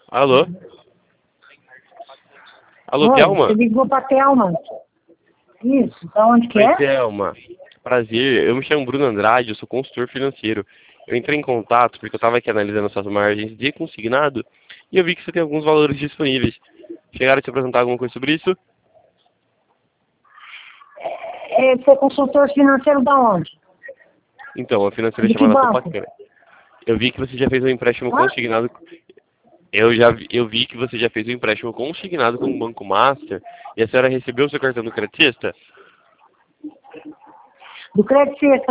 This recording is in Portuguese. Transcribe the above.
Alô? Alô, Oi, Thelma? você ligou pra Thelma. Isso, da onde que Oi, é? Thelma. Prazer, eu me chamo Bruno Andrade, eu sou consultor financeiro. Eu entrei em contato porque eu estava aqui analisando suas margens de consignado e eu vi que você tem alguns valores disponíveis. Chegaram a te apresentar alguma coisa sobre isso? Você é consultor financeiro da onde? Então, a financeira é De que chamada banco? Copacabana. Eu vi que você já fez um empréstimo Hã? consignado. Eu vi que você já fez um empréstimo consignado com o Banco Master e a senhora recebeu o seu cartão do creditista? Do Credit Suisse.